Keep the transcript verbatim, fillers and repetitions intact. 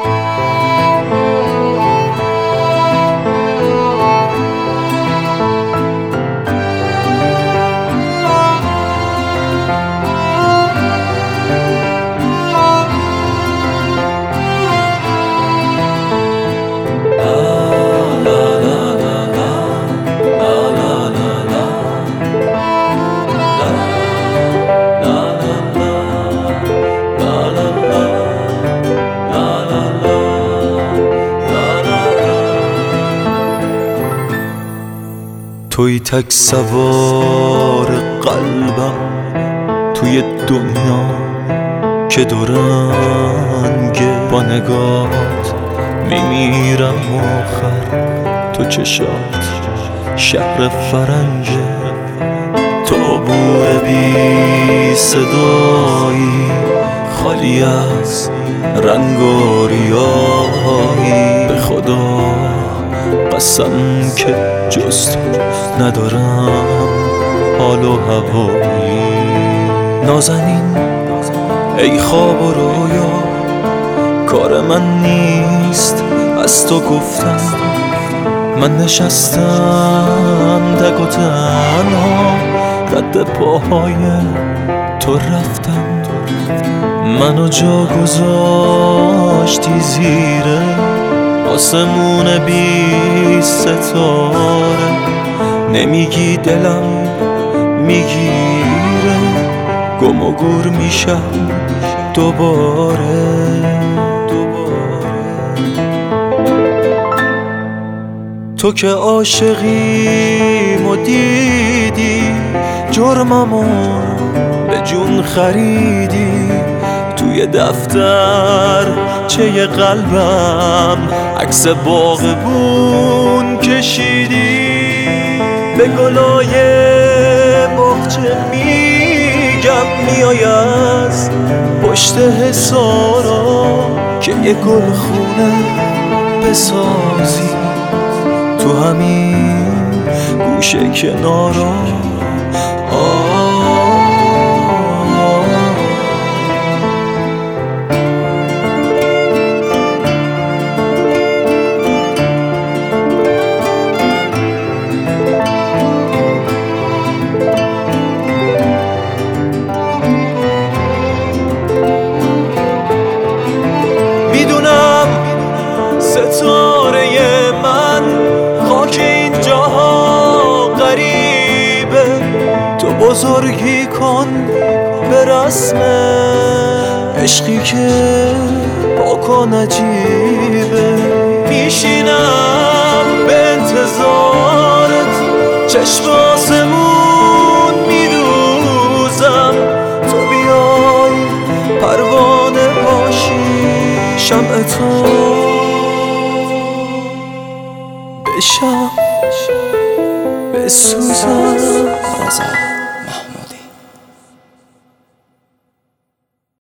توی تک سوار قلبم توی دنیا که دورنگه، با نگاهات میمیرم آخر. تو چشات شهر فرنگه، تو عبور بی صدایی خالی از رنگ و ریایی. به خدا قسم که جز تو ندارم حال و هوایی. نازنین ای خواب و رویا، کار من نیست از تو گفتم. من نشستم تک و تنها، رد پاهای تو رفتم. منو جا گذاشتی زیر آسمون بی ستاره. نمیگی دلم میگیره، گم و گور میشم دوباره. تو که عاشقیمو دیدی، جرممو به جون خریدی. توی دفتر چه قلبم عکس باغبون کشیدی. به گلای باغچه میگم میای از پشت حصارا، که یه گل خونه بسازی تو همین گوشه کنارا. ستاره من خاک این جاها غریبه، تو بزرگی کن به رسم عشقی که پاک و نجیبه. میشینم به انتظارت، چشم آسمون میدوزم. تو بیای پروانه باشی، شمع تو بشم بسوزم.